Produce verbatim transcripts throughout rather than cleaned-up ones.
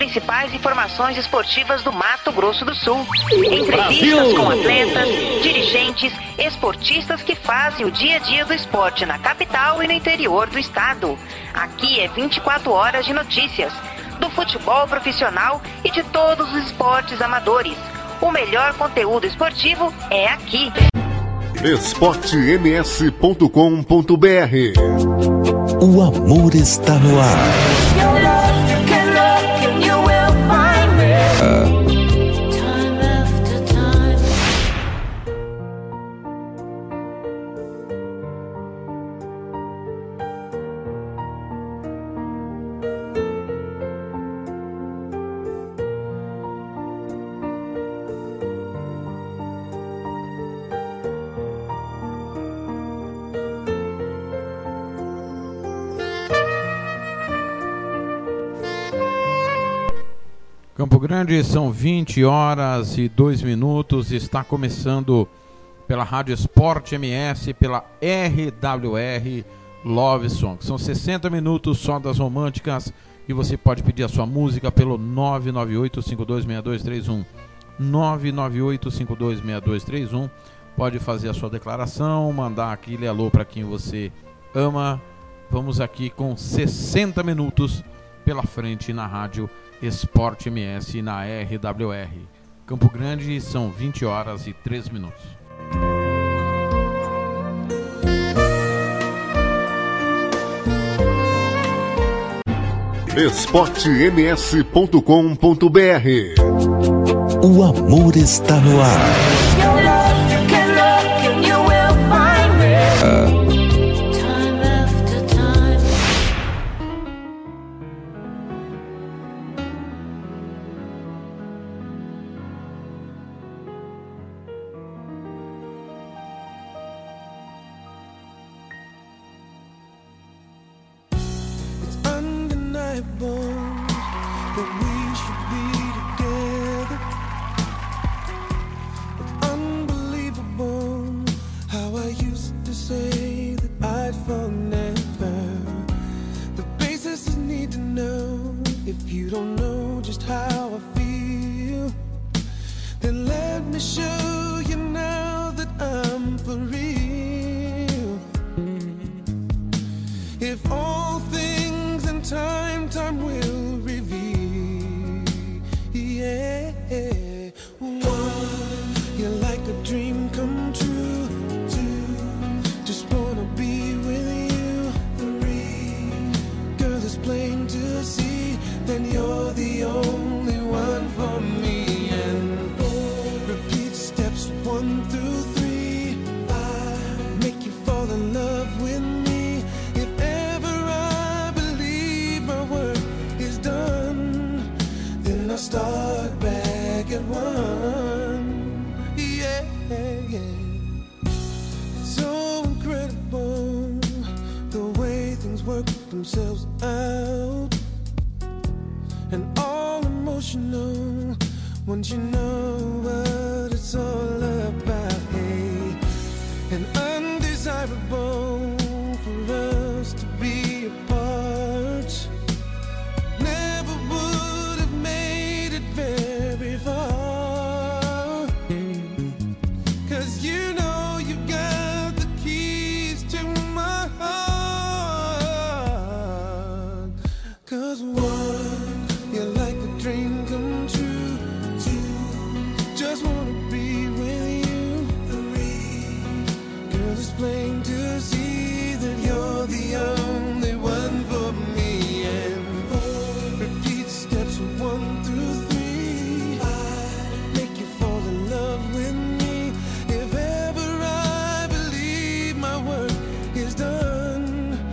Principais informações esportivas do Mato Grosso do Sul. Entrevistas com atletas, dirigentes, esportistas que fazem o dia a dia do esporte na capital e no interior do estado. Aqui é vinte e quatro horas de notícias, do futebol profissional e de todos os esportes amadores. O melhor conteúdo esportivo é aqui. esporte m s ponto com ponto b r. O amor está no ar. Campo Grande, são vinte horas e dois minutos, está começando pela Rádio Esporte M S, pela R W R Love Song. São sessenta minutos só das românticas e você pode pedir a sua música pelo nove nove oito cinco dois seis dois três um. nove nove oito cinco dois seis dois três um. Pode fazer a sua declaração, mandar aquele alô para quem você ama. Vamos aqui com sessenta minutos pela frente na Rádio Esporte M S na R W R. Campo Grande, são vinte horas e três minutos. esporte m s ponto com ponto b r. O amor está no ar.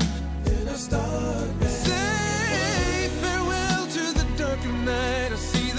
Say farewell to the darker night. I see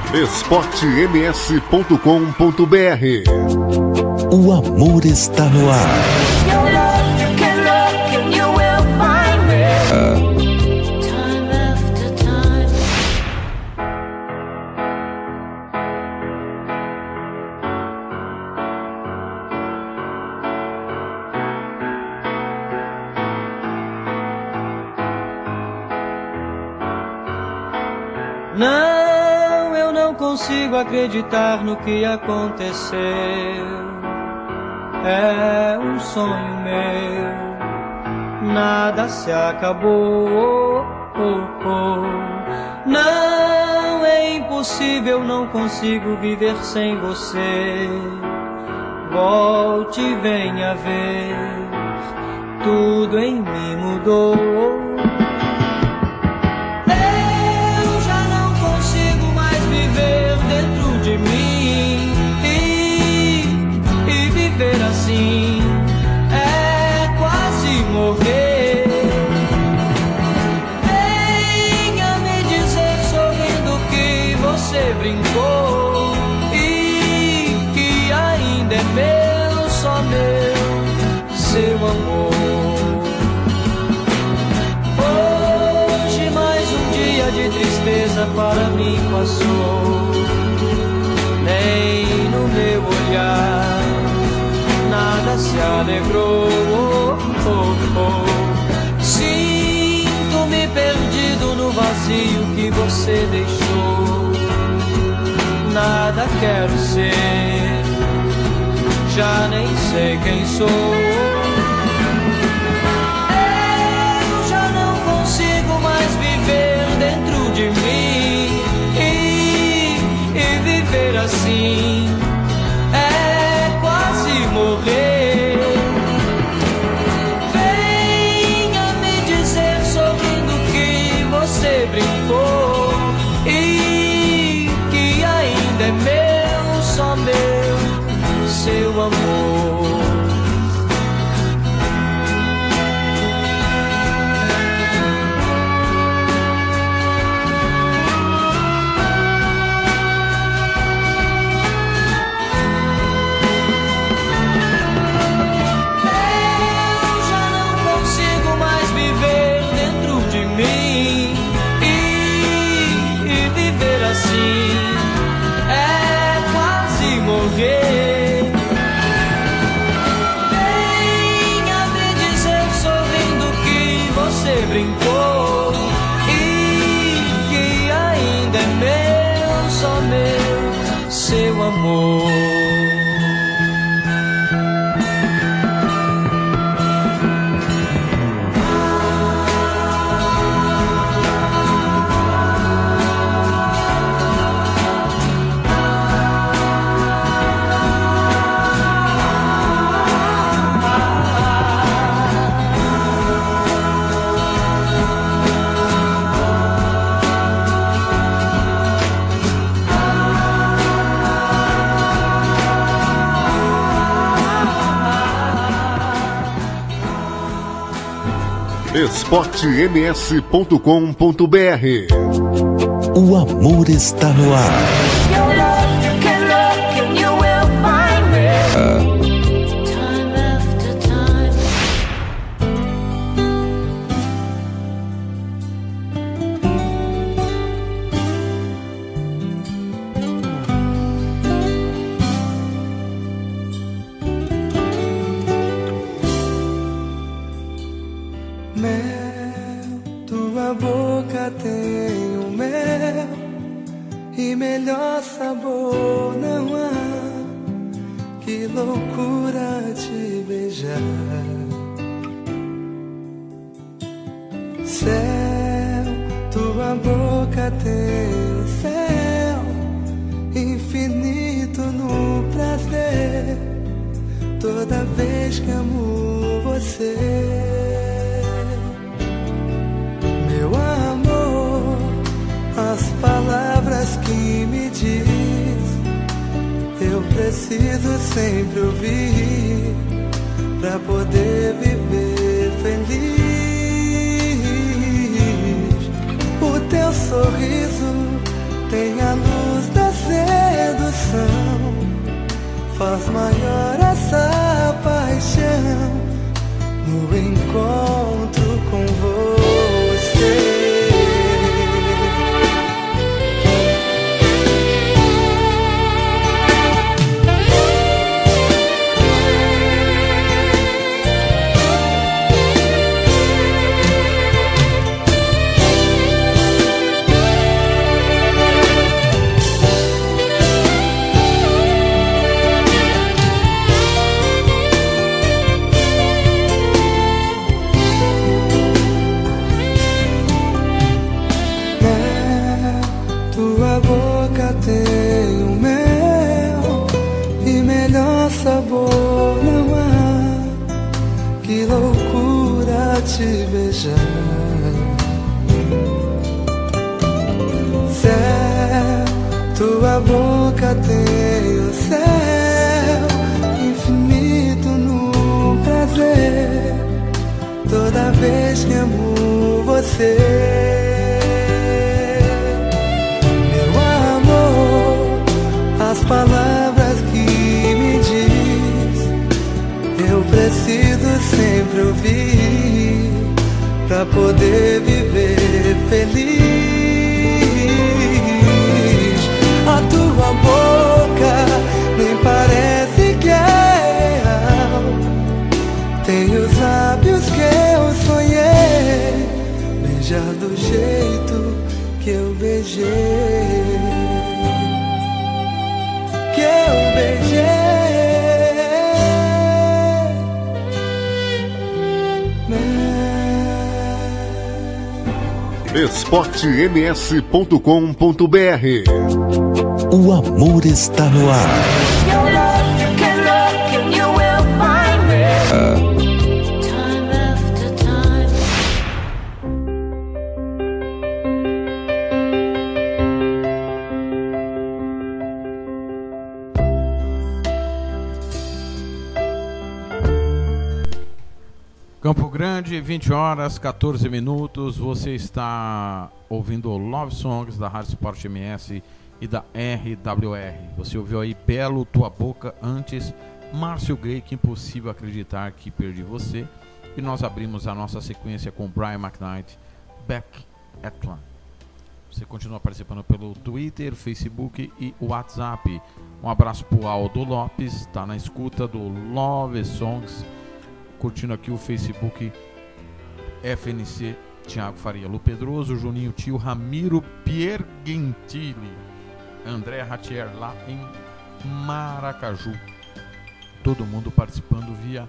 esporte m s ponto com ponto b r. O amor está no ar. Não, eu não consigo acreditar no que aconteceu. É um sonho meu, nada se acabou. Oh, oh. Não, é impossível, não consigo viver sem você. Volte e venha ver, tudo em mim mudou. Dentro de mim e, e viver assim é quase morrer. Venha me dizer sorrindo que você brincou e que ainda é meu, só meu, seu amor. Hoje mais um dia de tristeza para mim passou. Nem no meu olhar nada se alegrou. Oh, oh, oh. Sinto-me perdido no vazio que você deixou. Nada quero ser, já nem sei quem sou. Eu já não consigo mais viver dentro de mim e viver assim é quase morrer. Venha me dizer sorrindo que você brincou e que ainda é meu, só meu, seu amor. Venha me dizer sorrindo que você brincou e que ainda é meu, só meu, seu amor. esporte m s ponto com ponto b r. O amor está no ar. Preciso sempre ouvir pra poder viver feliz. O teu sorriso tem a luz da faz maior essa paixão no encontro com você. Tem o mel e melhor sabor não há. Que loucura te beijar. Céu, tua boca tem o céu infinito no prazer. Toda vez que amo você. As palavras que me diz, eu preciso sempre ouvir pra poder viver feliz. A tua boca nem parece que é real. Tem os lábios que eu sonhei, beijar do jeito que eu beijei. Que eu beijei. esporte m s ponto com ponto b r. O amor está no ar. Campo Grande, vinte horas, quatorze minutos. Você está ouvindo Love Songs da Rádio Sport M S e da R W R. Você ouviu aí Belo, Tua Boca, antes Márcio Gay, que impossível acreditar que perdi você. E nós abrimos a nossa sequência com Brian McKnight, Back at One. Você continua participando pelo Twitter, Facebook e WhatsApp. Um abraço pro Aldo Lopes, está na escuta do Love Songs. Curtindo aqui o Facebook F N C Thiago Faria, Lu Pedroso, Juninho Tio, Ramiro Piergentili, André Ratier lá em Maracaju. Todo mundo participando via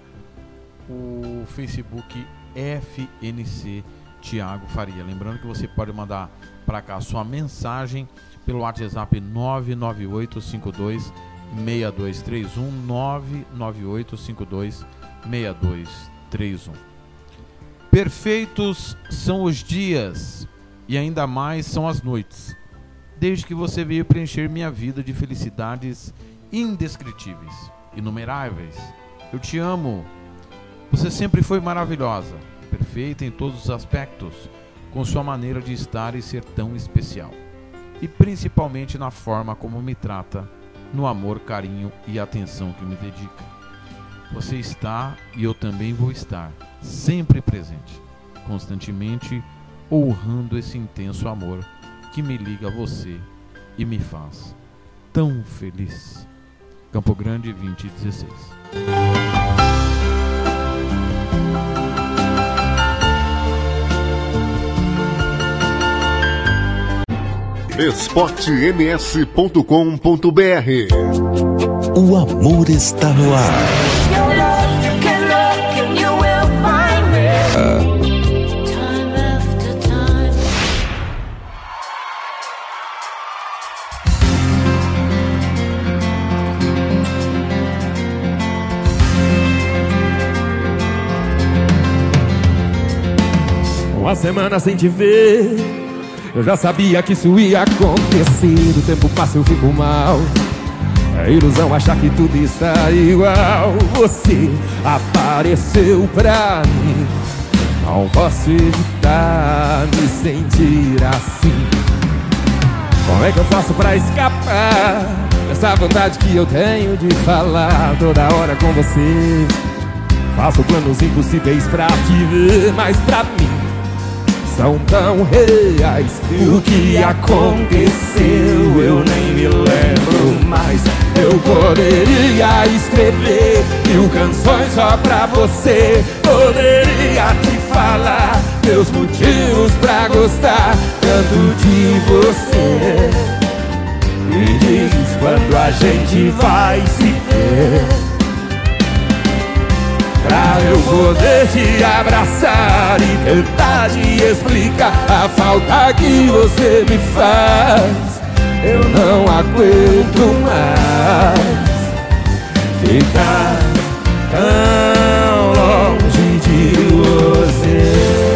o Facebook F N C Thiago Faria. Lembrando que você pode mandar para cá a sua mensagem pelo WhatsApp nove nove oito cinco dois seis dois três um, nove nove oito cinco dois seis dois três um. Perfeitos são os dias e ainda mais são as noites, desde que você veio preencher minha vida de felicidades indescritíveis, inumeráveis. Eu te amo. Você sempre foi maravilhosa, perfeita em todos os aspectos, com sua maneira de estar e ser tão especial, e principalmente na forma como me trata, no amor, carinho e atenção que me dedica. Você está e eu também vou estar, sempre presente, constantemente honrando esse intenso amor que me liga a você e me faz tão feliz. Campo Grande, vinte e dezesseis. esporte m s ponto com ponto b r. O amor está no ar. Uma semana sem te ver, eu já sabia que isso ia acontecer. O tempo passa, eu fico mal. É ilusão achar que tudo está igual. Você apareceu pra mim, não posso evitar me sentir assim. Como é que eu faço pra escapar? essa vontade que eu tenho de falar toda hora com você. Faço planos impossíveis pra te ver, mas pra mim são tão reais. O que aconteceu eu nem me lembro mais. Eu poderia escrever mil canções só pra você. Poderia te falar meus motivos pra gostar tanto de você. Me diz quando a gente vai se ver, pra eu poder te abraçar e tentar te explicar a falta que você me faz. Eu não aguento mais ficar tão longe de você.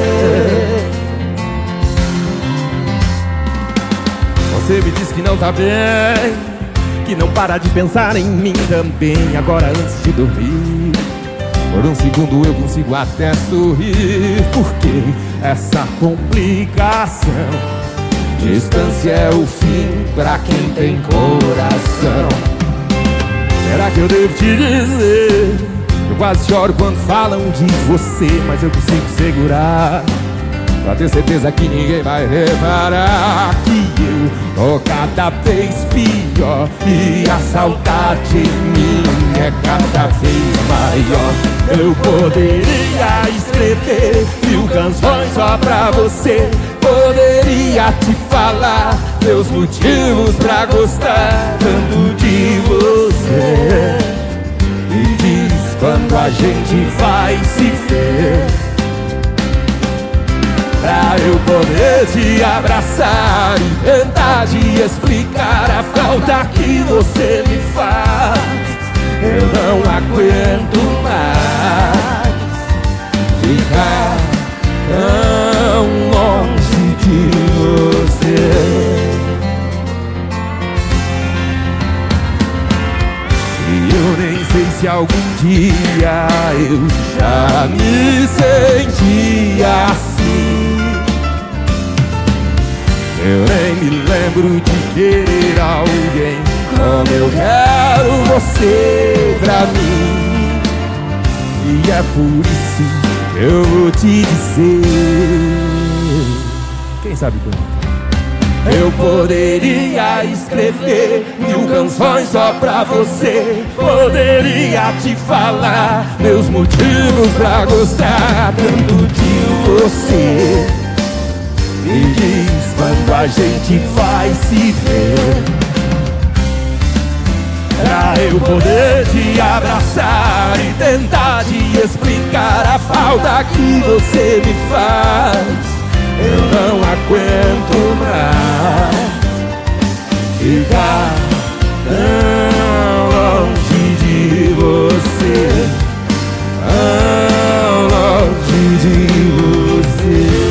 Você me diz que não tá bem, que não para de pensar em mim também. Agora antes de dormir, por um segundo eu consigo até sorrir. Porque essa complicação, distância é o fim pra quem tem coração. Será que eu devo te dizer? Eu quase choro quando falam de você, mas eu consigo segurar, pra ter certeza que ninguém vai reparar que eu tô cada vez pior e a saudade em mim é cada vez maior. Eu poderia escrever mil canções só pra você. Poderia te falar meus motivos pra gostar tanto de você. Me diz quando a gente vai se ver, pra eu poder te abraçar e tentar te explicar a falta que você me faz. Eu não aguento mais ficar tão longe de você. E eu nem sei se algum dia eu já me senti assim. Eu nem me lembro de querer alguém como eu quero você pra mim. E é por isso que eu vou te dizer, quem sabe quando eu poderia escrever mil canções só pra você. Poderia te falar meus motivos pra gostar tanto de você. Me diz quando a gente vai se ver, pra eu poder te abraçar e tentar te explicar a falta que você me faz. Eu não aguento mais ficar tão longe de você, tão longe de você.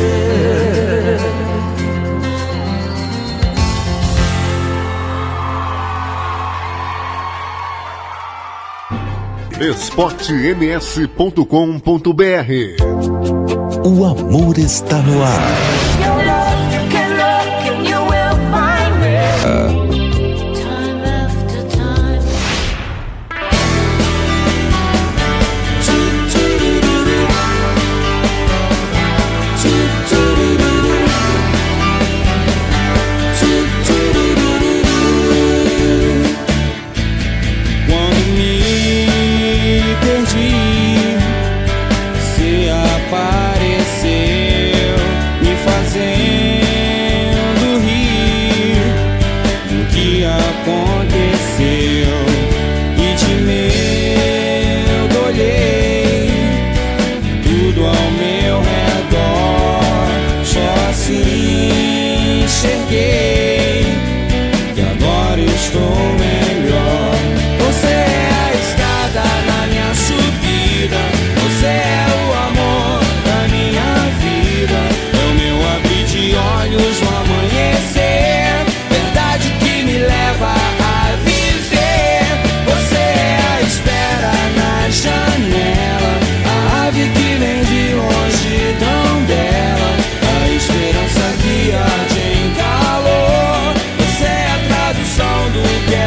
esporte m s ponto com ponto b r. O amor está no ar. Quando me perdi, você apareceu, me fazendo rir do que aconteceu. E de medo olhei tudo ao meu redor, só assim enxerguei que agora estou melhor. Você é a escada na minha subida, você é o amor da minha vida, é o meu abrir de olhos no amanhecer, verdade que me leva a viver. Você é a espera na janela, a ave que vem de longe tão bela, a esperança que arde em calor. Você é a tradução do que é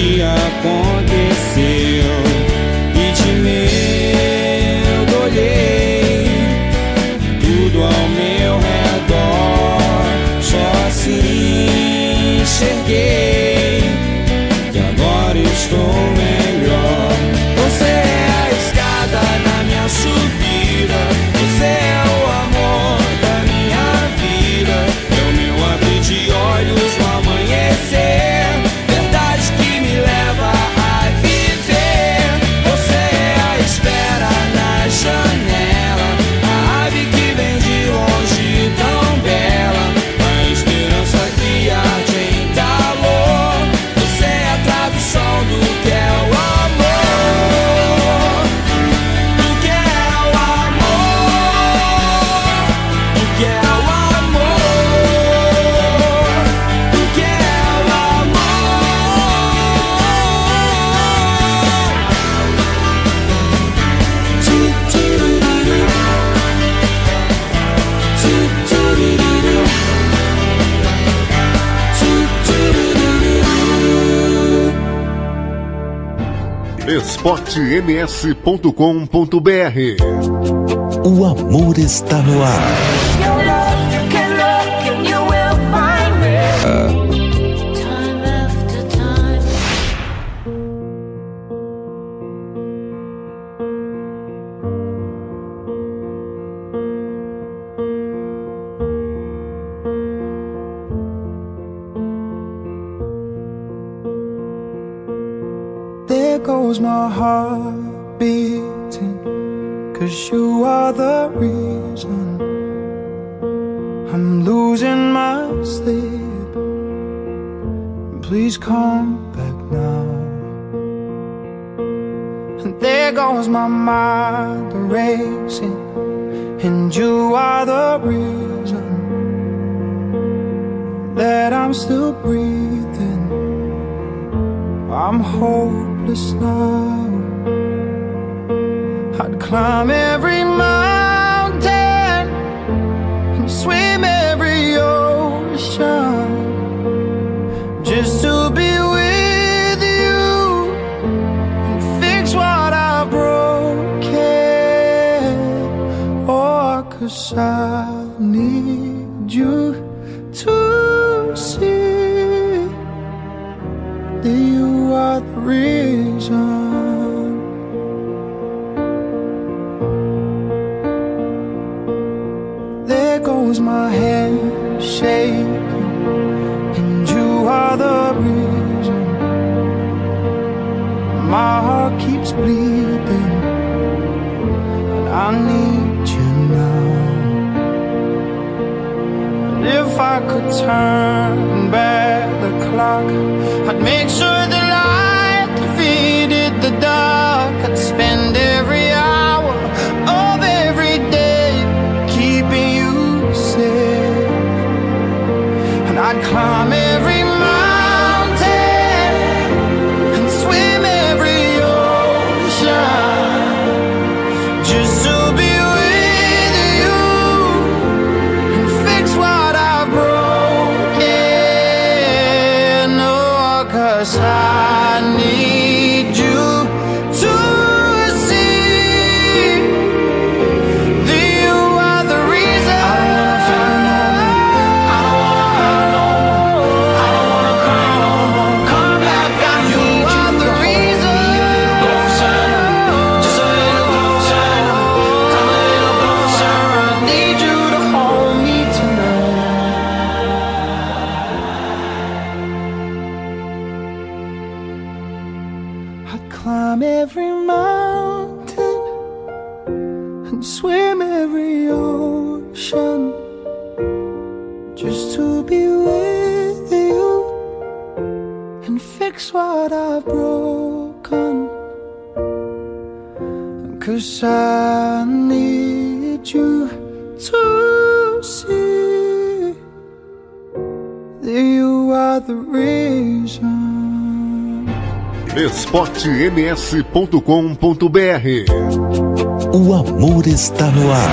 que aconteceu e de medo olhei tudo ao meu redor, só assim enxerguei que agora estou melhor. Você é a escada na minha subida, você é o amor da minha vida, é o meu abrir de olhos no amanhecer, verdade que me leva a viver. Você é a espera na janela, a ave que vem de longe tão bela, a esperança que arde em calor. Você é a tradução do que é o amor, do que é o amor, do que é o amor, do que é o esporte m s ponto com ponto b r. O amor está no ar. There goes my heart beating, 'cause you are the reason I'm losing my sleep. Please come back now. And there goes my mind racing, and you are the reason that I'm still breathing. I'm hopeless now. I'd climb every mountain and swim every ocean just to be with you and fix what I've broken. Oh, 'cause I need you to see that you are the reason. There goes my hand shaking, and you are the reason. My heart keeps bleeding, and I need you now. And if I could turn back the clock, I'd make sure the light defeated the dark. I'd spend every hour of every day keeping you safe, and I'd climb every mountain and swim every ocean just to be with you and fix what I've broken. Oh, 'cause I need you to see that you are the reason. I don't wanna fight no more. I don't wanna hurt no more. I don't wanna cry no more. Come back, I need you. You are the reason. Closer, just a little closer. Come a little closer. I need you to hold me tonight. I'd climb every mountain and swim every ocean just to be with you and fix what I've broken. 'Cause I need you to see that you are the reason. esporte m s ponto com ponto b r. O amor está no ar.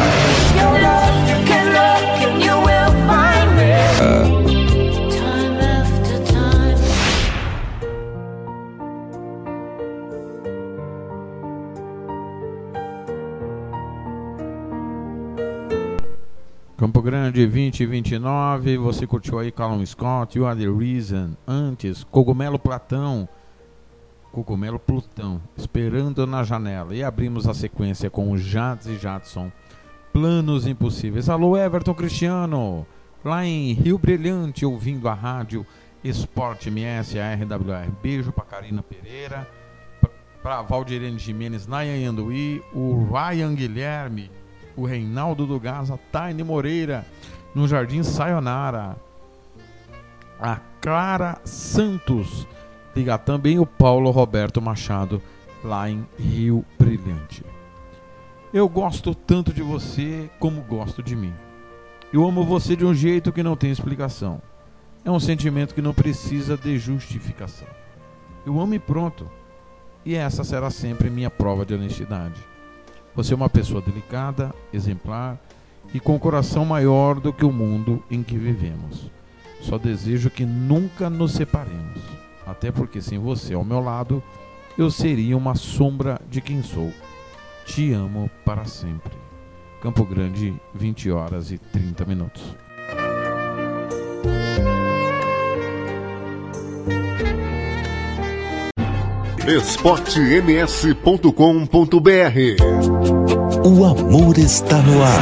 Campo Grande vinte e vinte e nove, você curtiu aí Callum Scott, You Are The Reason. Antes, Cogumelo Platão, Cogumelo Plutão, Esperando na Janela. E abrimos a sequência com o Jades e Jadson, Planos Impossíveis. Alô, Everton Cristiano, lá em Rio Brilhante, ouvindo a rádio Esporte M S, a R W R. Beijo pra Karina Pereira, pra Valdirene Jimenez, Nayan Anduí, o Ryan Guilherme, o Reinaldo do Gás, a Taine Moreira, no Jardim Sayonara, a Clara Santos, liga também o Paulo Roberto Machado, lá em Rio Brilhante. Eu gosto tanto de você como gosto de mim. Eu amo você de um jeito que não tem explicação. É um sentimento que não precisa de justificação. Eu amo e pronto. E essa será sempre minha prova de honestidade. Você é uma pessoa delicada, exemplar e com um coração maior do que o mundo em que vivemos. Só desejo que nunca nos separemos. Até porque sem você ao meu lado, eu seria uma sombra de quem sou. Te amo para sempre. Campo Grande, vinte horas e trinta minutos. esporte m s ponto com ponto b r. O amor está no ar.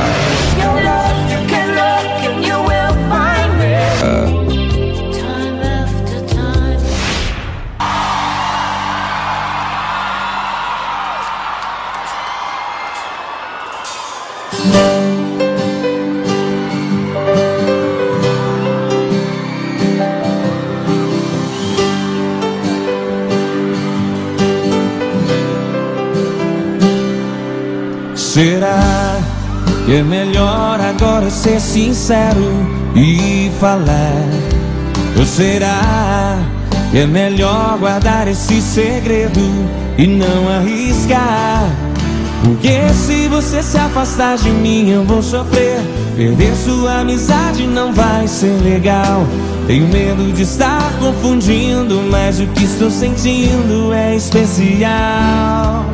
Será que é melhor agora ser sincero e falar? Ou será que é melhor guardar esse segredo e não arriscar? Porque se você se afastar de mim eu vou sofrer. Perder sua amizade não vai ser legal. Tenho medo de estar confundindo, mas o que estou sentindo é especial.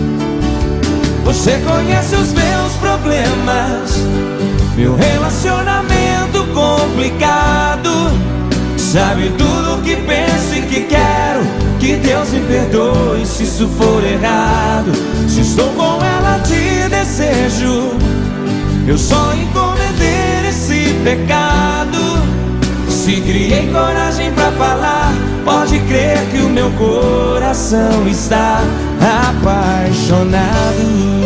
Você conhece os meus problemas, meu relacionamento complicado. Sabe tudo o que penso e que quero. Que Deus me perdoe se isso for errado. Se estou com ela te desejo, eu só em cometer esse pecado. Se criei coragem pra falar, pode crer que o meu coração está apaixonado.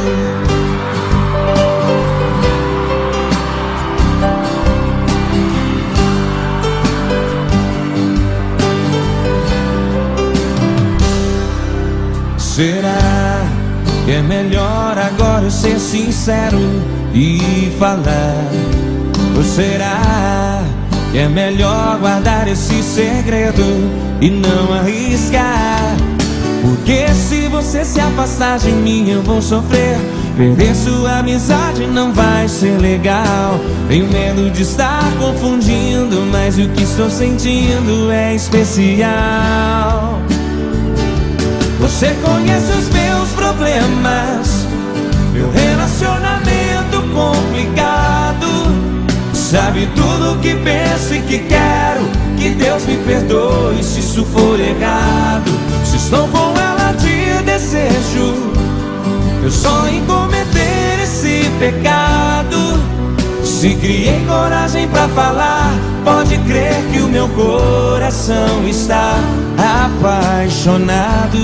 Será que é melhor agora eu ser sincero e falar? Ou será que é melhor guardar esse segredo e não arriscar? Porque se você se afastar de mim eu vou sofrer. Perder sua amizade não vai ser legal. Tenho medo de estar confundindo, mas o que estou sentindo é especial. Você conhece os meus problemas, meu relacionamento complicado. Sabe tudo o que penso e que quero. Que Deus me perdoe se isso for errado. Se estou com ela te desejo, eu só em cometer esse pecado. Se criei coragem pra falar, pode crer que o meu coração está apaixonado.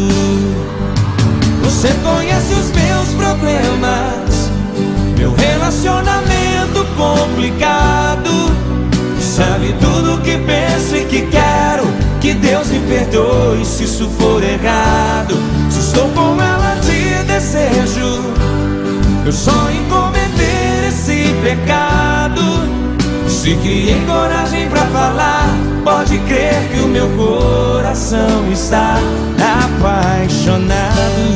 Você conhece os meus problemas, meu relacionamento complicado. Sabe tudo o que penso e que quero. Que Deus me perdoe se isso for errado. Se estou com ela te desejo, eu só em cometer esse pecado. Se criei coragem pra falar, pode crer que o meu coração está apaixonado.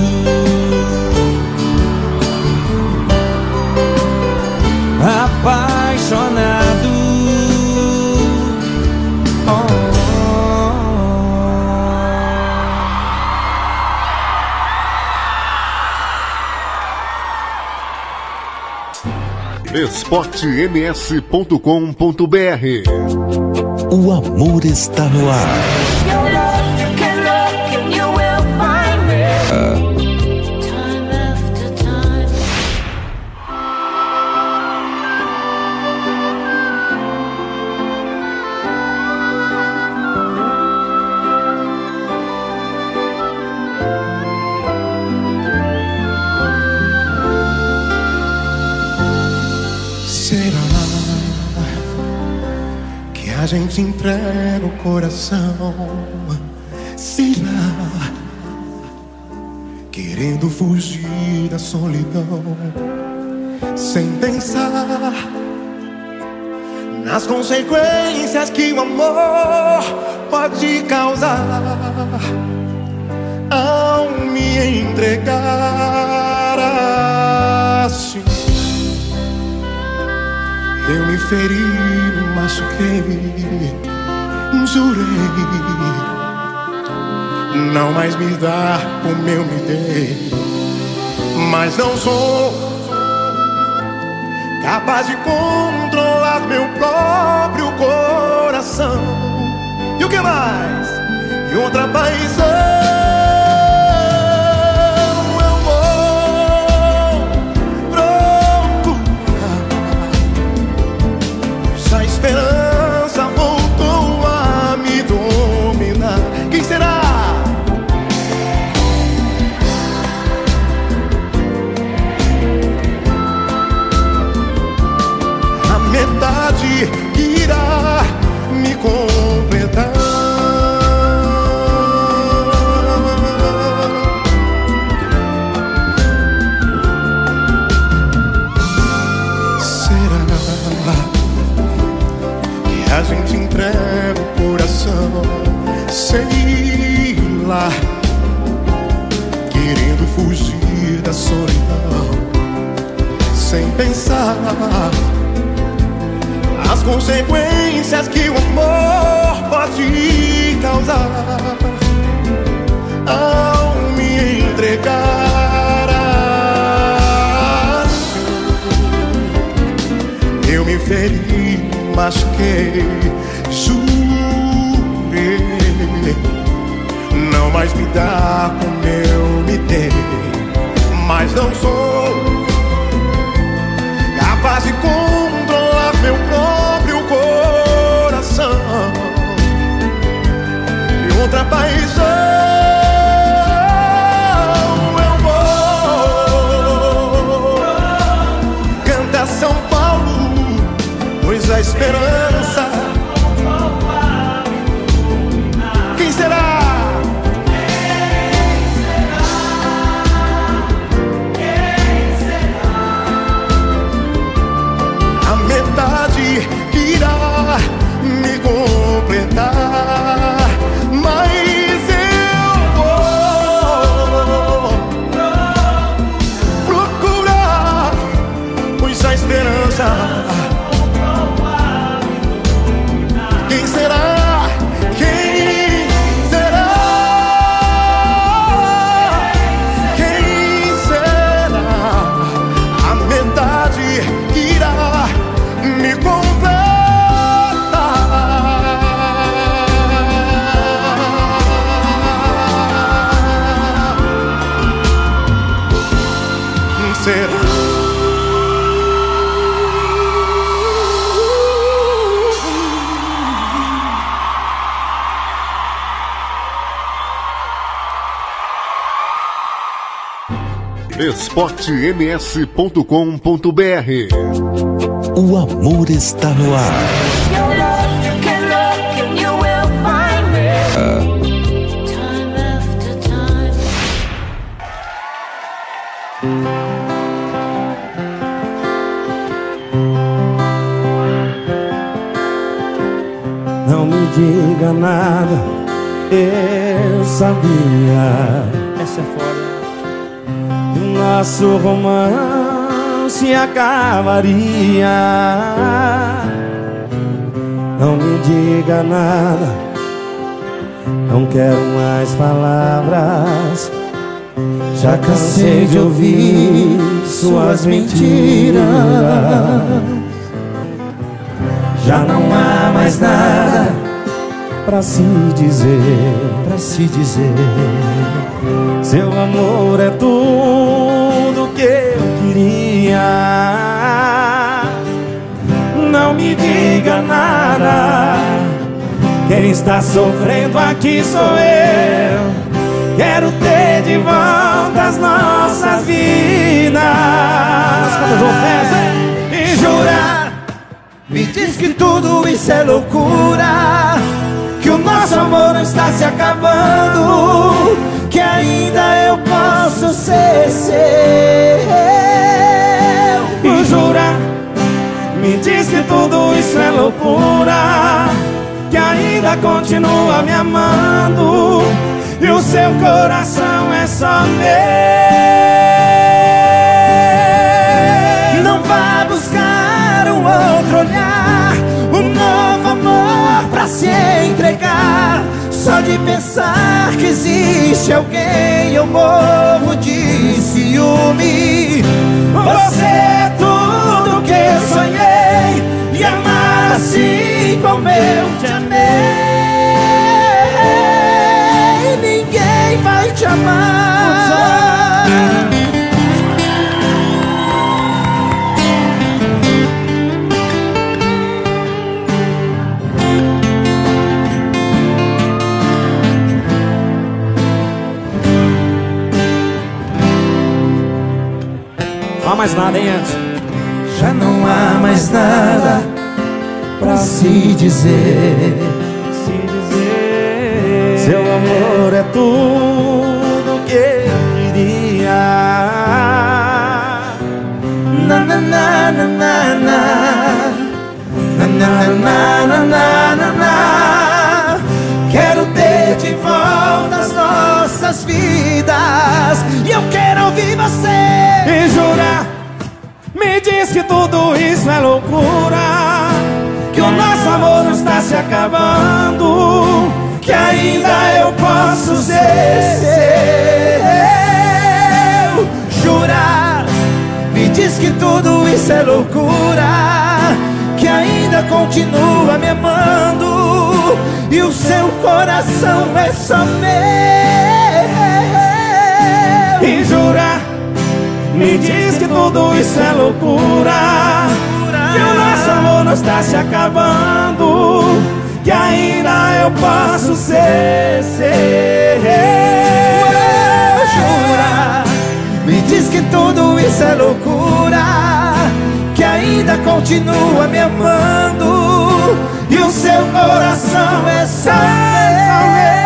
Apaixonado. esporte m s ponto com ponto b r. O amor está no ar. A gente entrega o coração, sei lá, querendo fugir da solidão, sem pensar nas consequências que o amor pode causar ao me entregar assim. Eu me feri, me machuquei, jurei não mais me dar como eu me dei, mas não sou capaz de controlar meu próprio coração. E o que mais? E outra paixão. A esperança voltou a me dominar. Quem será? A metade que irá me completar. A gente entrega o coração, sei lá, querendo fugir da solidão, sem pensar as consequências que o amor pode causar ao me entregar assim. Eu me feri, machuquei, jurei não mais me dar como eu me dei, mas não sou capaz de controlar meu próprio coração. E outra paixão eu vou cantar São Paulo, pois a esperança. Quem será? Quem será? A metade irá me completar, mas eu vou procurar, pois a esperança. Quem será? Quem será? Quem será? A metade irá me completar. Quem será? esporte m s ponto com ponto b r. O amor está no ar. Não me diga nada, eu sabia. Essa é foda. Que o nosso romance acabaria. Não me diga nada, não quero mais palavras. Já cansei de ouvir suas mentiras. Já não há mais nada pra se dizer, pra se dizer. Seu amor é tudo que eu queria. Não me diga nada, quem está sofrendo aqui sou eu. Quero ter de volta as nossas vidas. E jurar, me diz que tudo isso é loucura, que o nosso amor não está se acabando, que ainda eu posso ser seu. E jurar, me diz que tudo isso é loucura, que ainda continua me amando, e o seu coração é só meu. Não vá buscar um outro olhar, um novo amor pra se entregar. Só de pensar que existe alguém eu morro de ciúme. Você é tudo que eu sonhei, e amar assim como eu te amei. Ninguém vai te amar. Não há mais nada, hein, antes? Já não há mais nada pra se dizer. Se dizer. Seu amor é tudo que eu queria. Na na na na na na na na na na na na. Quero ter de volta as nossas vidas, e eu quero ouvir você e jurar. Me diz que tudo isso é loucura, que o nosso amor não está se acabando, que ainda eu posso ser seu. Jurar, me diz que tudo isso é loucura, que ainda continua me amando, e o seu coração é só meu. E jurar, me diz que tudo isso é loucura, que o nosso amor não está se acabando, que ainda eu posso ser seu. Jurar, me diz que tudo isso é loucura, que ainda continua me amando, e o seu coração é só meu.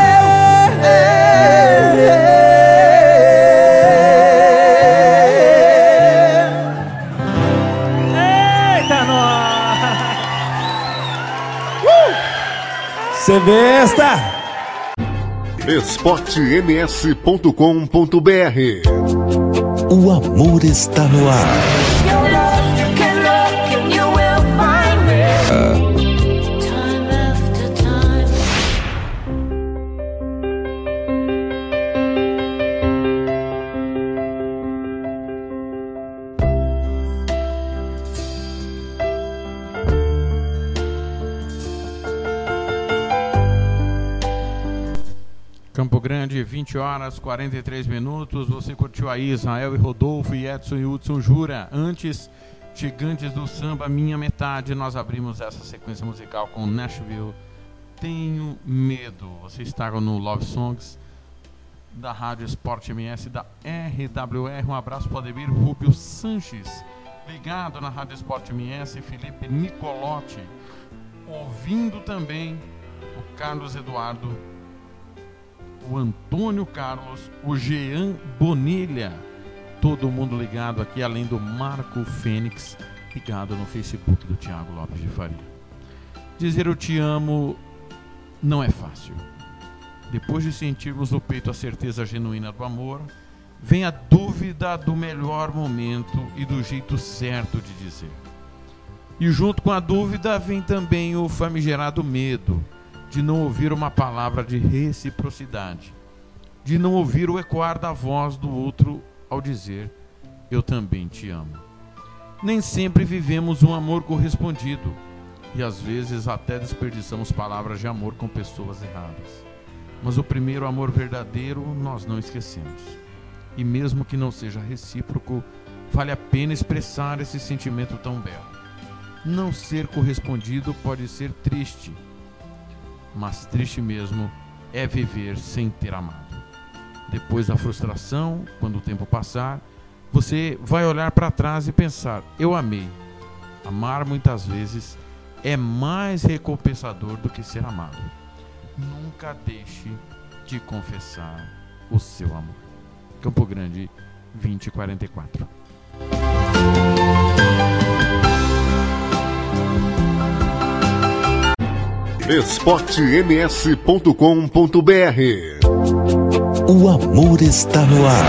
Cê besta! esporte m s ponto com ponto b r. O amor está no ar. Campo Grande, vinte horas, quarenta e três minutos. Você curtiu aí Israel e Rodolfo e Edson e Hudson Jura. Antes, Gigantes do Samba, Minha Metade. Nós abrimos essa sequência musical com Nashville, Tenho Medo. Você está no Love Songs da Rádio Sport M S, da R W R. Um abraço para o Ademir Rubio Sanches, ligado na Rádio Sport M S. Felipe Nicolotti, ouvindo também o Carlos Eduardo, o Antônio Carlos, o Jean Bonilha, todo mundo ligado aqui, além do Marco Fênix, ligado no Facebook do Thiago Lopes de Faria. Dizer eu te amo não é fácil. Depois de sentirmos no peito a certeza genuína do amor, vem a dúvida do melhor momento e do jeito certo de dizer. E junto com a dúvida vem também o famigerado medo de não ouvir uma palavra de reciprocidade, de não ouvir o ecoar da voz do outro ao dizer eu também te amo. Nem sempre vivemos um amor correspondido e às vezes até desperdiçamos palavras de amor com pessoas erradas. Mas o primeiro amor verdadeiro nós não esquecemos. E mesmo que não seja recíproco, vale a pena expressar esse sentimento tão belo. Não ser correspondido pode ser triste, mas triste mesmo é viver sem ter amado. Depois da frustração, quando o tempo passar, você vai olhar para trás e pensar: eu amei. Amar muitas vezes é mais recompensador do que ser amado. Nunca deixe de confessar o seu amor. Campo Grande, vinte e quarenta e quatro. esporte m s ponto com ponto b r. O amor está no ar.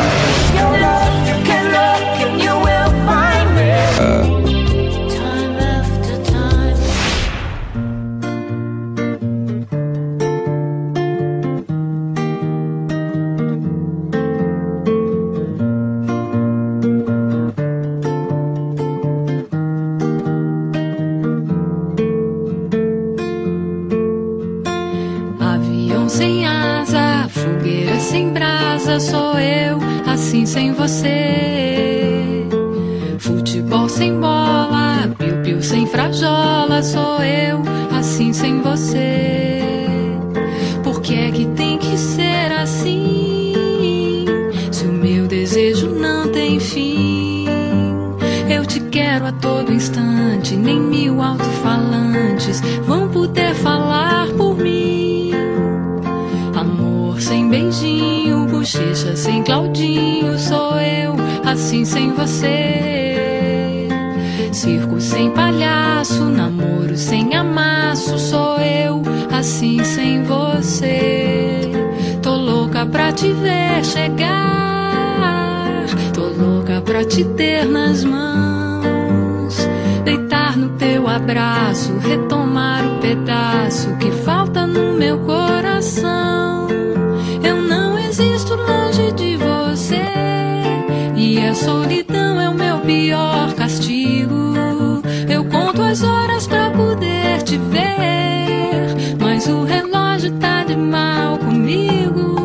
Avião sem asa, fogueira sem brasa, sou eu, assim sem você. Futebol sem bola, piu-piu sem frajola, sou eu, assim sem você. Por que é que tem que ser assim? Se o meu desejo não tem fim, eu te quero a todo instante, nem mil alto-falantes vão poder falar por mim. Amor sem beijinho, bochecha sem Claudinho, sou eu, assim sem você. Circo sem palhaço, namoro sem amasso, sou eu, assim sem você. Tô louca pra te ver chegar, tô louca pra te ter nas mãos, deitar no teu abraço, retomar o pedaço que falta no meu coração. Eu não existo longe de você, e a solidão é o meu pior castigo. Eu conto as horas pra poder te ver, mas o relógio tá de mal comigo.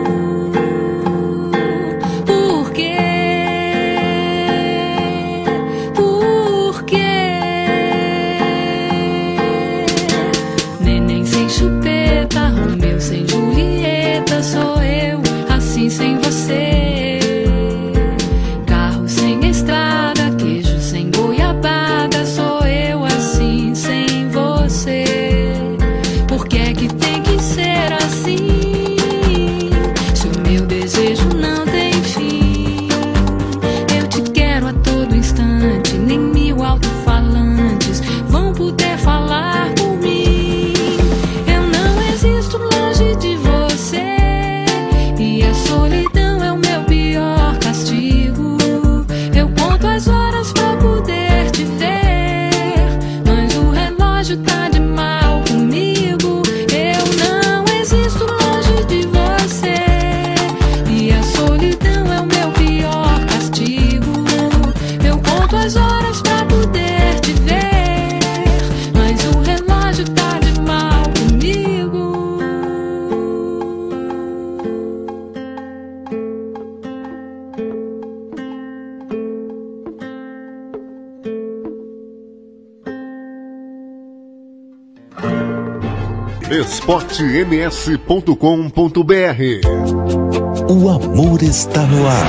Por quê? Por quê? Neném sem chupeta, Romeu sem Julieta, sou eu, assim sem você. Carro sem estrada, queijo sem goiabada, sou eu, assim sem você. Por que é que tem que ser assim? Se o meu desejo não tem fim, eu te quero a todo instante, nem mil alto-falantes vão poder falar por mim. Eu não existo longe de você, e a solidão é o meu pior castigo. Eu conto as horas pra poder te ver, mas o relógio tá de mal comigo. Eu não existo longe de você, e a solidão é o meu pior castigo. Eu conto as horas pra poder te ver, mas o relógio tá de mal comigo. esporte m s ponto com ponto b r. O amor está no ar.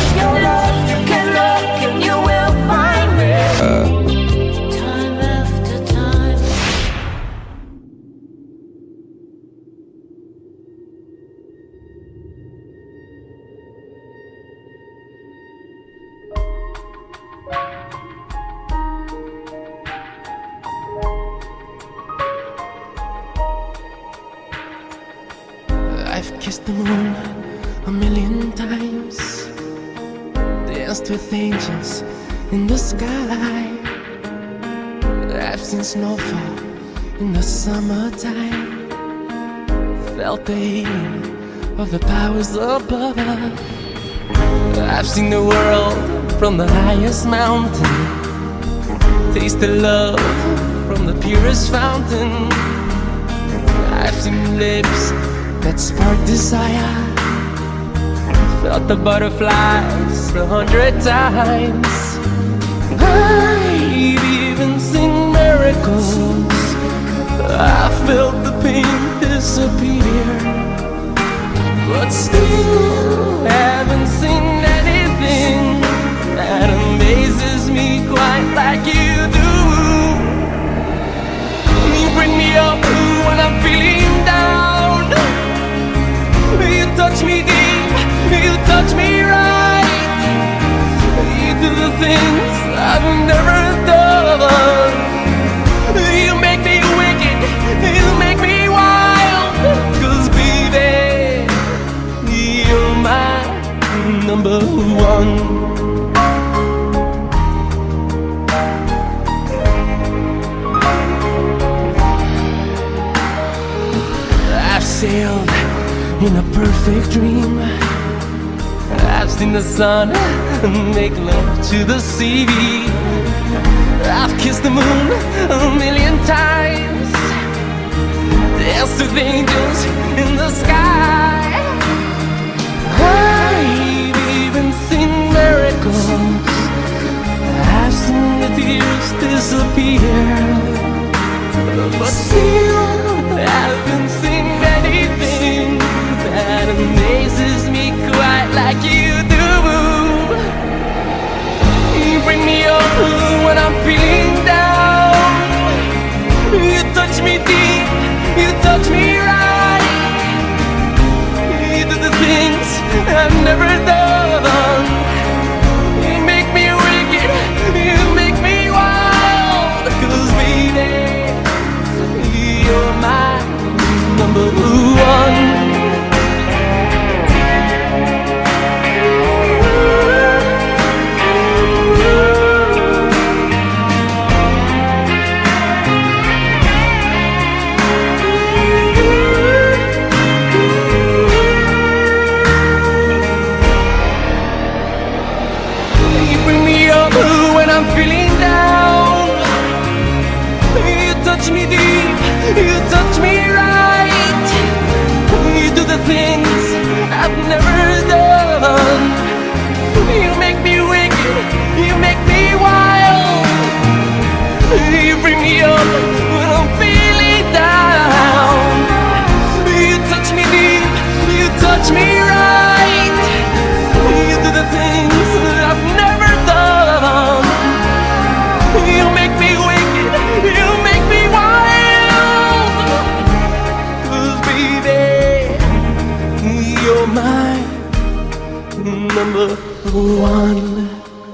I've kissed the moon a million times, danced with angels in the sky. I've seen snowfall in the summertime, felt the healing of the powers above. I've seen the world from the highest mountain, tasted love from the purest fountain. I've seen lips that spark desire, felt the butterflies a hundred times. I've even seen miracles, I felt the pain disappear, but still haven't seen anything that amazes me quite like you do. You bring me up when I'm feeling down, you touch me deep, you touch me right, you do the things I've never done. You make me wicked, you make me wild, 'cause baby, you're my number one. I've sailed in a perfect dream, I've seen the sun make love to the sea, I've kissed the moon a million times, danced with angels in the sky. I've even seen miracles, I've seen the tears disappear, but still I haven't seen anything that amazes me quite like you do. You bring me up when I'm feeling down, you touch me deep, you touch me right, you do the things I've never done. You make me wicked, you make me wild, 'cause baby, you're my number one. I'm feeling down, you touch me deep, you touch me right, you do the things I've never done. You make me wicked, you make me wild, you bring me up when I'm feeling down. You touch me deep, you touch me right, you do the things I've never done. You make me wicked, you make me wild, 'cause baby, you're my number one.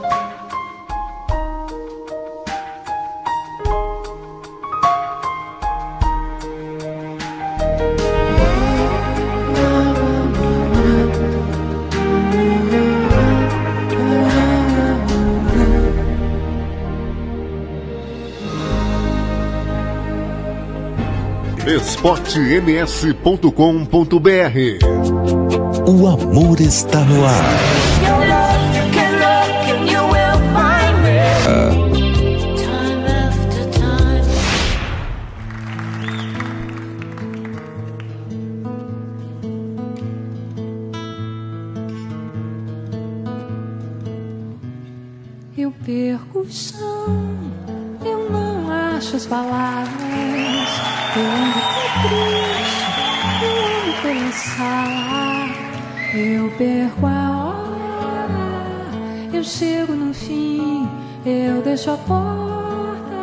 esporte m s ponto com ponto b r. O amor está no ar. Eu perco o chão, eu não acho as palavras. Eu ando tão triste, eu ando pela sala. Eu perco a hora, eu chego no fim, eu deixo a porta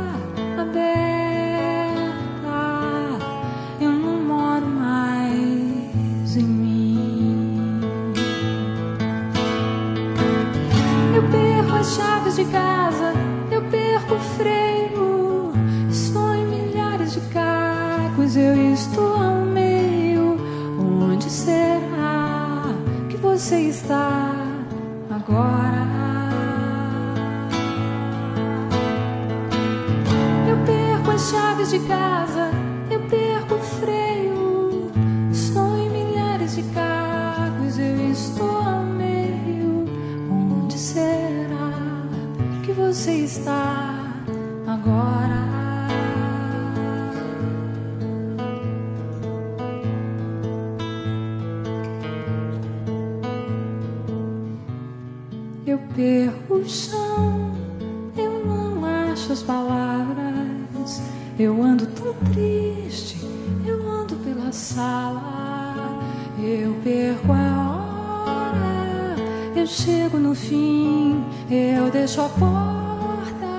aberta. Eu não moro mais em mim. Eu perco as chaves de casa, eu perco o freio. Estou em milhares de cacos, eu estou ao meio. Onde será que você está agora? Eu perco as chaves de casa, eu perco o freio. Estou em milhares de cacos, eu estou ao meio. está agora. Eu perco o chão, eu não acho as palavras. Eu ando tão triste, eu ando pela sala. Eu perco a hora, eu chego no fim, eu deixo a porta.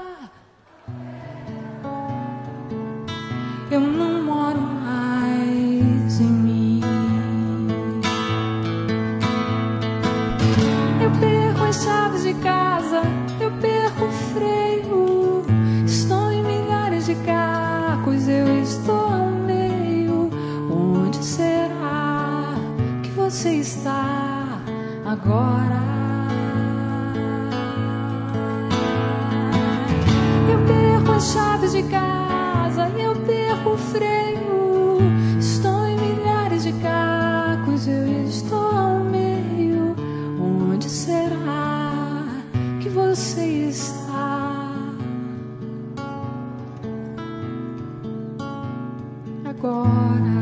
Eu não moro mais em mim. Eu perco as chaves de casa, eu perco o freio. Estou em milhares de cacos, eu estou ao meio. Onde será que você está agora? Eu perco as chaves de casa, eu perco o freio. Estou em milhares de cacos, eu estou ao meio. Onde será que você está agora?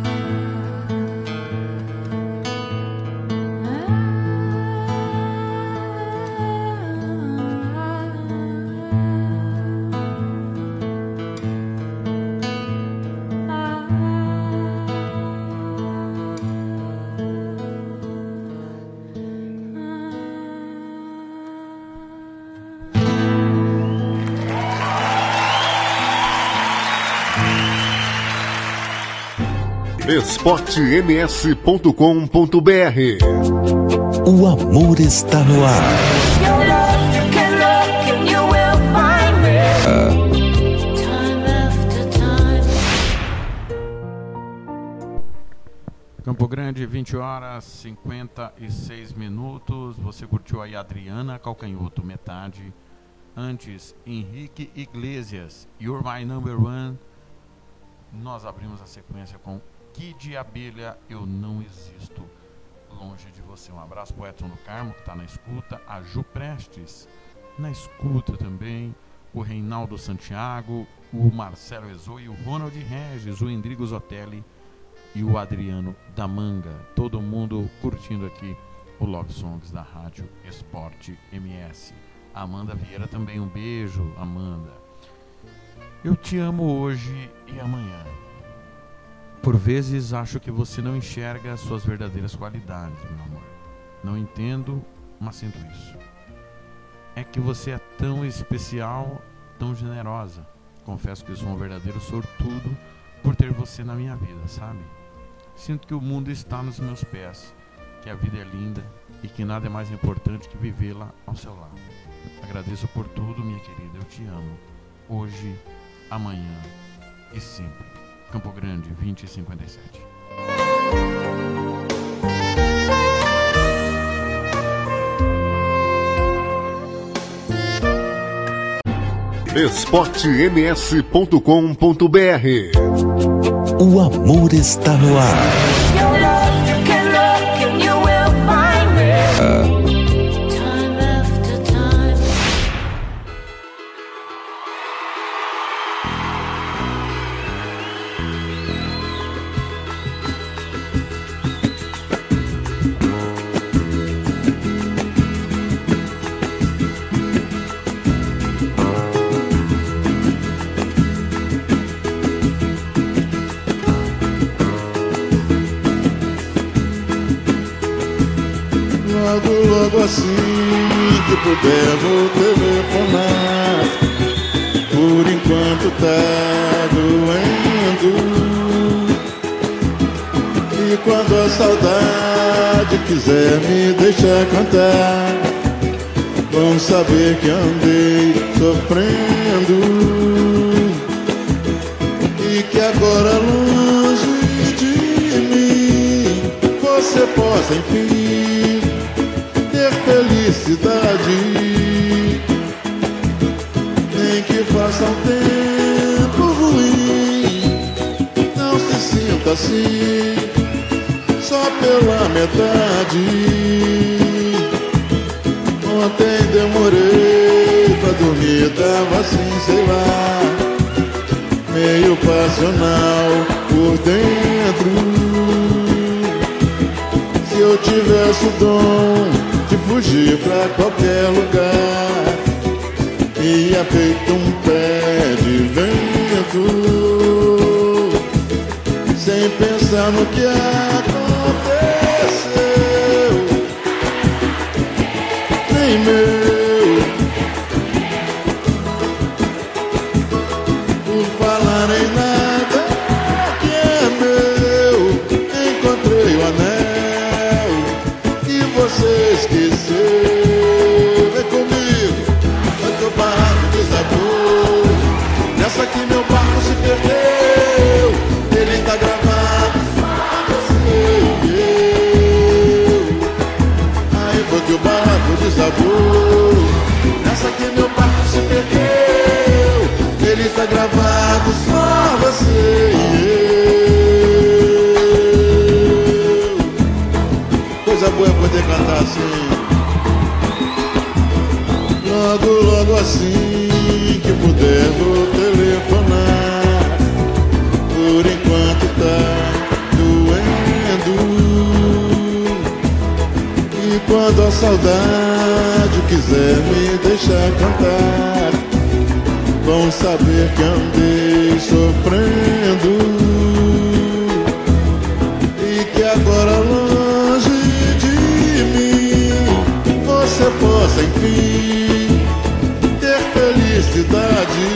esporte m s ponto com ponto b r. O amor está no ar. Campo Grande, vinte horas e cinquenta e seis minutos. Você curtiu aí Adriana Calcanhoto, metade. Antes, Henrique Iglesias, You're My Number One. Nós abrimos a sequência com Kid Abelha, Eu Não Existo Longe de Você. Um abraço pro Edson do Carmo, que está na escuta. A Ju Prestes, na escuta também. O Reinaldo Santiago, o Marcelo Ezoi, o Ronald Regis, o Endrigo Zotelli e o Adriano da Manga. Todo mundo curtindo aqui o Love Songs da Rádio Esporte M S. A Amanda Vieira também, um beijo, Amanda. Eu te amo hoje e amanhã. Por vezes acho que você não enxerga as suas verdadeiras qualidades, meu amor. Não entendo, mas sinto isso. É que você é tão especial, tão generosa. Confesso que sou um verdadeiro sortudo por ter você na minha vida, sabe? Sinto que o mundo está nos meus pés, que a vida é linda e que nada é mais importante que vivê-la ao seu lado. Agradeço por tudo, minha querida. Eu te amo. Hoje, amanhã e sempre. Campo Grande, vinte e cinquenta e sete. esporte m s ponto com ponto b r. O amor está no ar. Logo assim que puder vou telefonar. Por enquanto tá doendo. E quando a saudade quiser me deixar cantar, vão saber que andei sofrendo. E que agora longe de mim você possa enfim ter felicidade. Nem que faça um tempo ruim, não se sinta assim, só pela metade. Ontem demorei pra dormir tava assim, sei lá, meio passional por dentro. Se eu tivesse o dom de fugir pra qualquer lugar, ia feito um pé de vento, sem pensar no que aconteceu, nem meu. Por falar em nada que é meu, encontrei o anel que você esqueceu. Vem comigo, vai que o barco desabou, nessa que meu barco se perdeu. Ele tá gravado, só você e eu. Aí foi que o barco desabou, nessa que meu barco se perdeu. Ele tá gravado, só você e eu. Coisa boa é poder cantar assim. Logo, logo assim que puder vou telefonar. Por enquanto tá doendo, e quando a saudade quiser me deixar cantar, vão saber que andei sofrendo, e que agora longe de mim você possa enfim ter felicidade.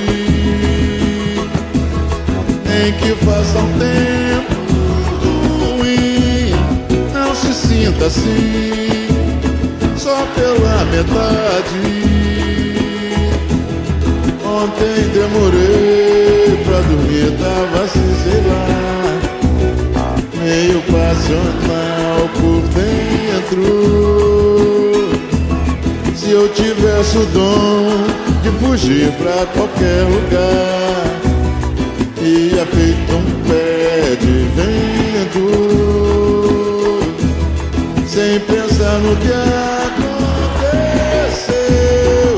Nem que faça um tempo ruim, não se sinta assim, só pela metade. Ontem demorei pra dormir, tava assim, sei lá, meio passional por dentro. Se eu tivesse o dom de fugir pra qualquer lugar, ia feito um pé de vento, sem pensar no que aconteceu,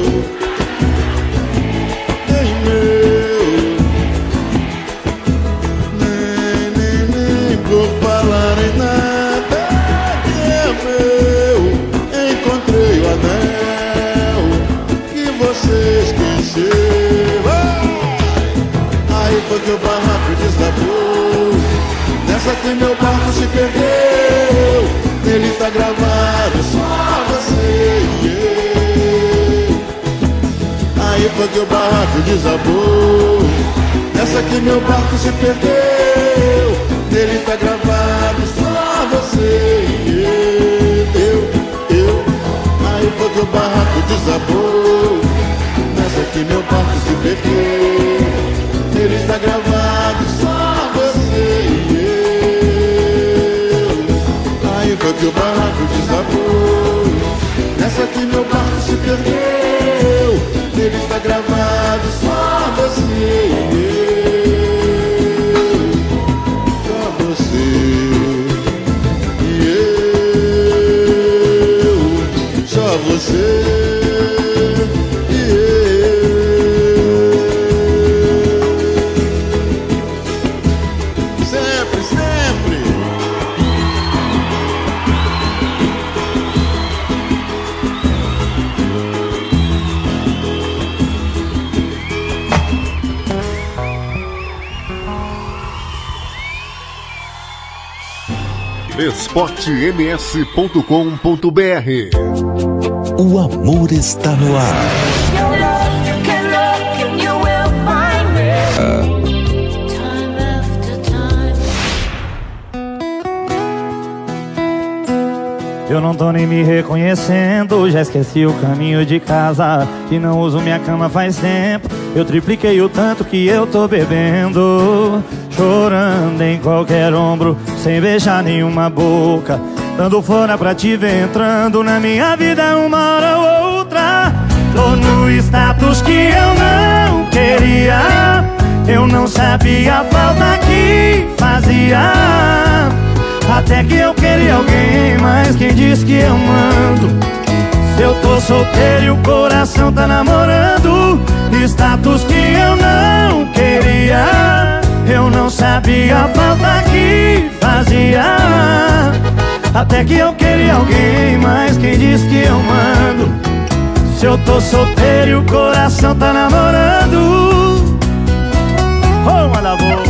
nem meu, nem, nem, nem por falar em nada que é meu. Encontrei o anel que você esqueceu. Aí foi que o barraco desabou, nessa que meu barco se perdeu. Nele tá gravado só você e eu. Aí foi que o barraco desabou, nessa que meu barco se perdeu. Nele tá gravado só você e eu, eu, eu. Aí foi que o barraco desabou, nessa que meu barco se perdeu. Ele está gravado, só você e eu. Aí foi que o barraco desabou, nessa que meu barco se perdeu. Ele está gravado, só você e eu. Só você e eu. Só você e eu. spot m s ponto com ponto b r. O amor está no ar. Eu não tô nem me reconhecendo, já esqueci o caminho de casa, que não uso minha cama faz tempo. Eu tripliquei o tanto que eu tô bebendo, chorando em qualquer ombro, sem beijar nenhuma boca, dando fora pra te ver entrando na minha vida uma hora ou outra. Tô no status que eu não queria, eu não sabia a falta que fazia. Até que eu queria alguém, mas quem diz que eu mando? Se eu tô solteiro e o coração tá namorando, status que eu não queria. Eu não sabia a falta que fazia, até que eu queria alguém, mas quem diz que eu mando? Se eu tô solteiro e o coração tá namorando. Oh, manda boa.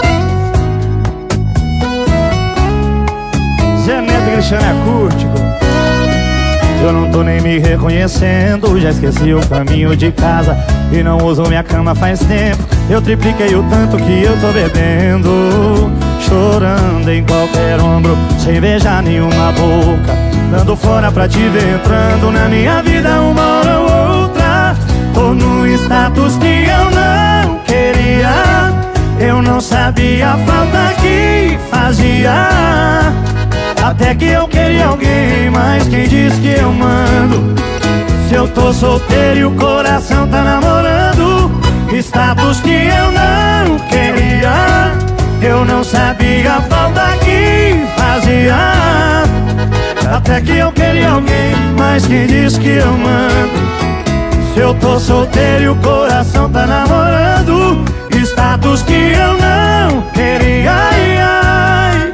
Zé Neto e Cristiano é acústico. Eu não tô nem me reconhecendo, já esqueci o caminho de casa e não uso minha cama faz tempo. Eu tripliquei o tanto que eu tô bebendo, chorando em qualquer ombro, sem beijar nenhuma boca, dando fora pra te ver entrando na minha vida uma hora ou outra. Tô no status que eu não queria, eu não sabia a falta que fazia, até que eu queria alguém, mas quem diz que eu mando? Se eu tô solteiro e o coração tá namorando, status que eu não queria. Eu não sabia a falta que fazia, até que eu queria alguém, mas quem diz que eu mando? Se eu tô solteiro e o coração tá namorando, status que eu não queria. Ai, ai.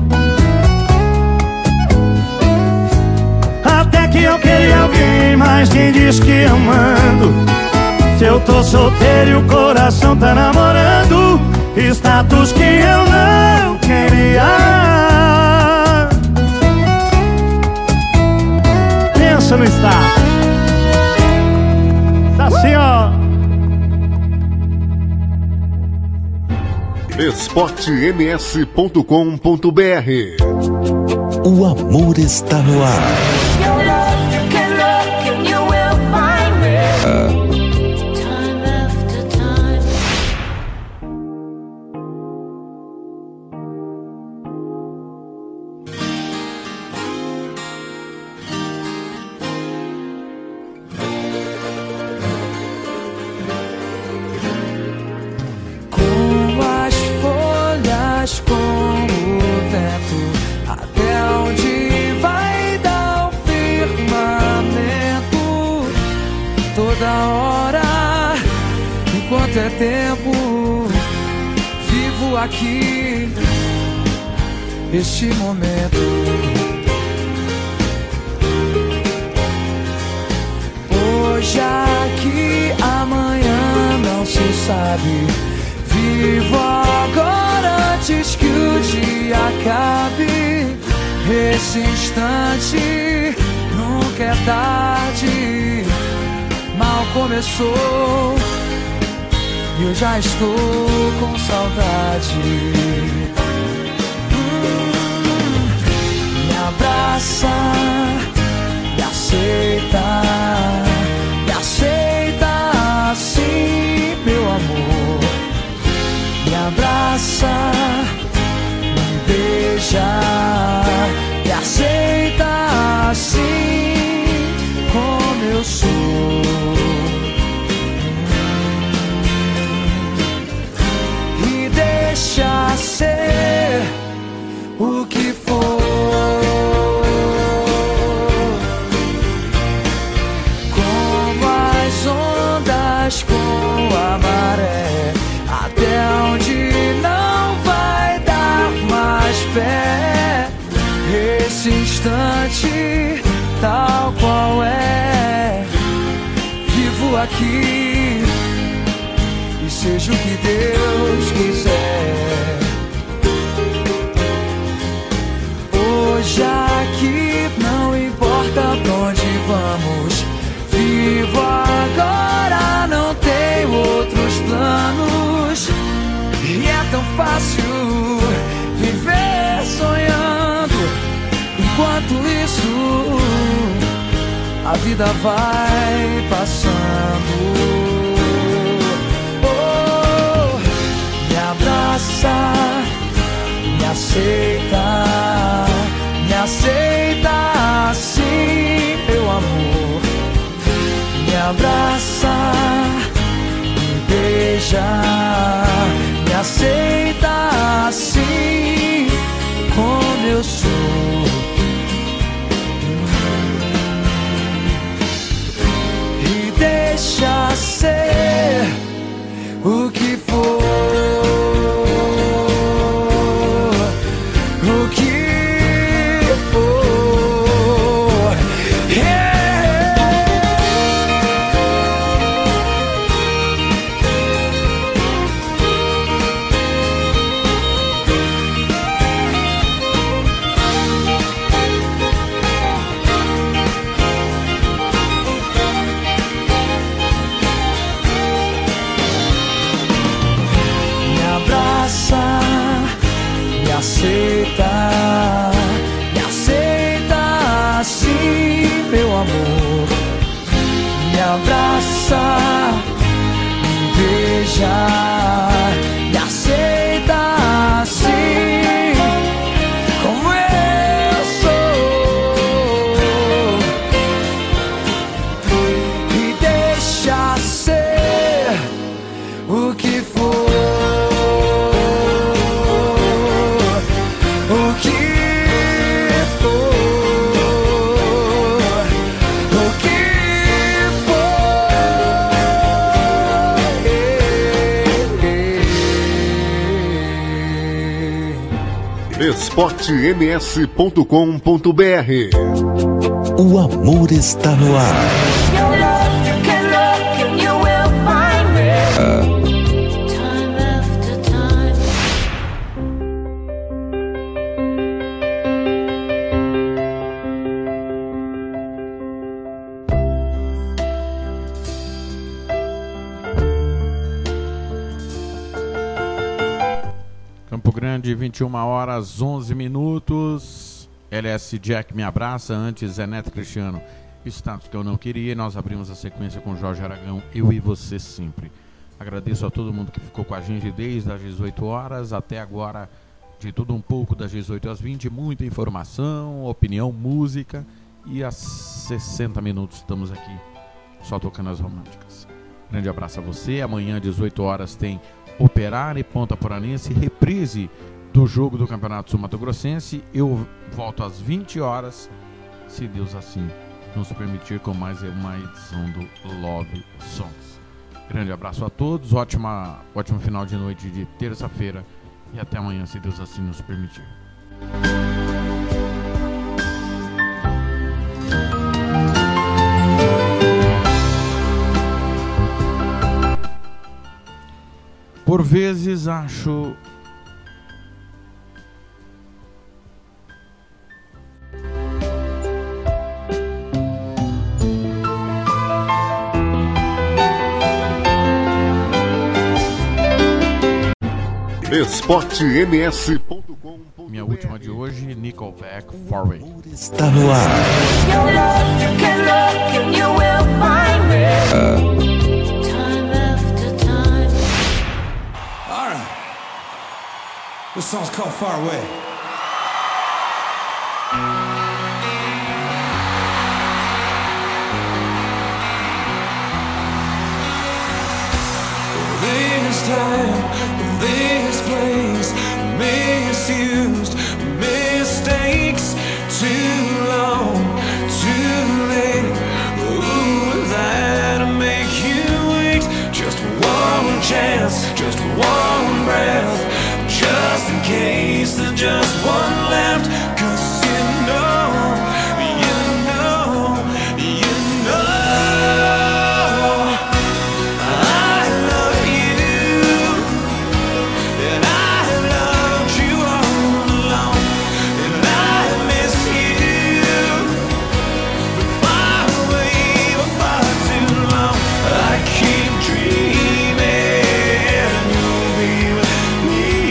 Até que eu queria alguém, mas quem diz que eu mando? Se eu tô solteiro e o coração tá namorando, status que eu não queria. Pensa no status. Tá assim, ó. esporte m s ponto com ponto b r. O amor está no ar. Com o vento, até onde vai dar o firmamento? Toda hora, enquanto é tempo, vivo aqui, este momento. Hoje aqui, amanhã não se sabe. Vivo agora antes que o dia acabe. Esse instante nunca é tarde. Mal começou e eu já estou com saudade. hum, Me abraça, me aceita, me aceita assim, meu amor. Me abraça, me beija, me aceita assim como eu sou. E deixa ser o que for. Como as ondas com a maré, até onde não vai dar mais pé. Esse instante, tal qual é, vivo aqui e seja o que Deus quiser. Hoje aqui não importa pra onde vamos, vivo agora, não tenho outros planos. E é tão fácil viver sonhando, enquanto isso a vida vai passando. Oh, me abraça, me aceita, me aceita assim, meu amor. Me abraça, me beija, me aceita assim como eu sou. esporte m s ponto com ponto b r. O amor está no ar. Campo Grande, vinte e uma horas, onze minutos. L S Jack me abraça, antes Zé Neto Cristiano, status que eu não queria. Nós abrimos a sequência com Jorge Aragão, eu e você sempre. Agradeço a todo mundo que ficou com a gente desde as dezoito horas até agora, de tudo um pouco, das dezoito às vinte, muita informação, opinião, música, e às sessenta minutos estamos aqui só tocando as românticas. Grande abraço a você. Amanhã às dezoito horas tem Operário e Ponta Poranense, reprise do jogo do Campeonato Sul Mato Grossense. Eu volto às vinte horas, se Deus assim nos permitir, com mais uma edição do Love Songs. Grande abraço a todos, ótima, ótimo final de noite de terça-feira e até amanhã, se Deus assim nos permitir. Por vezes acho esporte m s ponto com. Minha última de hoje, Nickelback, Forward. Está no ar. This song's called Far Away. This time, this place, misused mistakes, too long, too late. Ooh, that'll make you wait. Just one chance, just one breath. Just in case there's just one left. Cause you know, you know, you know I love you, and I loved you all along, and I miss you, but far away for far too long. I keep dreaming you'll be with me.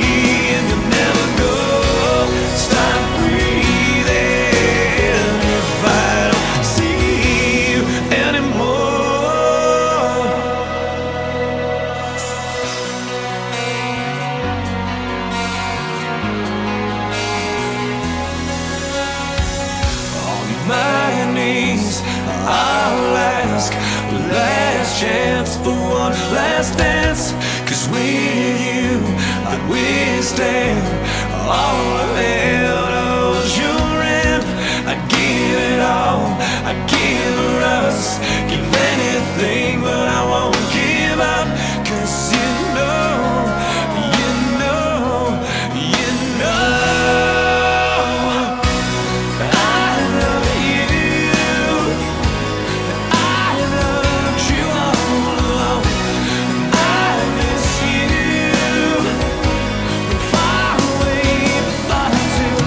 I'll ask, last chance for one last dance. Cause with you, I'd withstand all of it, your end. I'd give it all, I'd give us, give anything, but I won't give up. Cause you know, you know, you know far away, but far too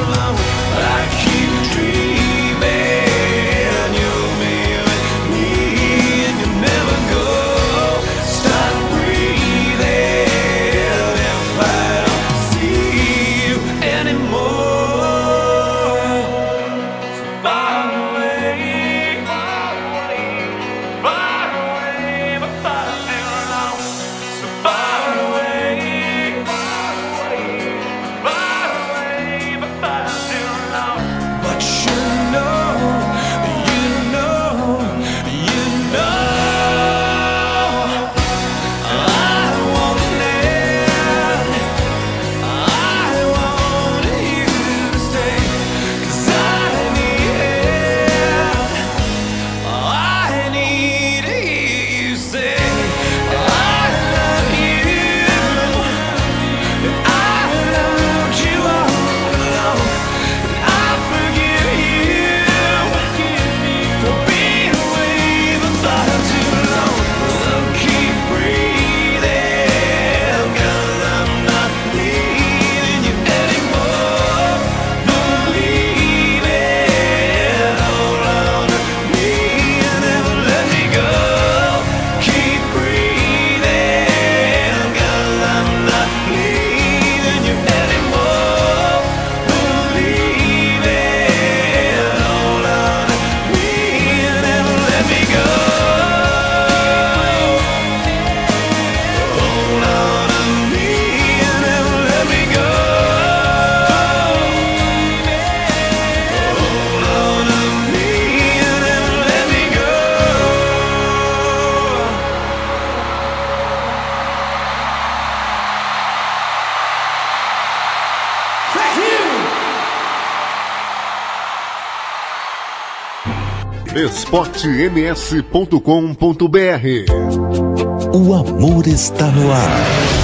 esporte m s ponto com ponto b r. O amor está no ar.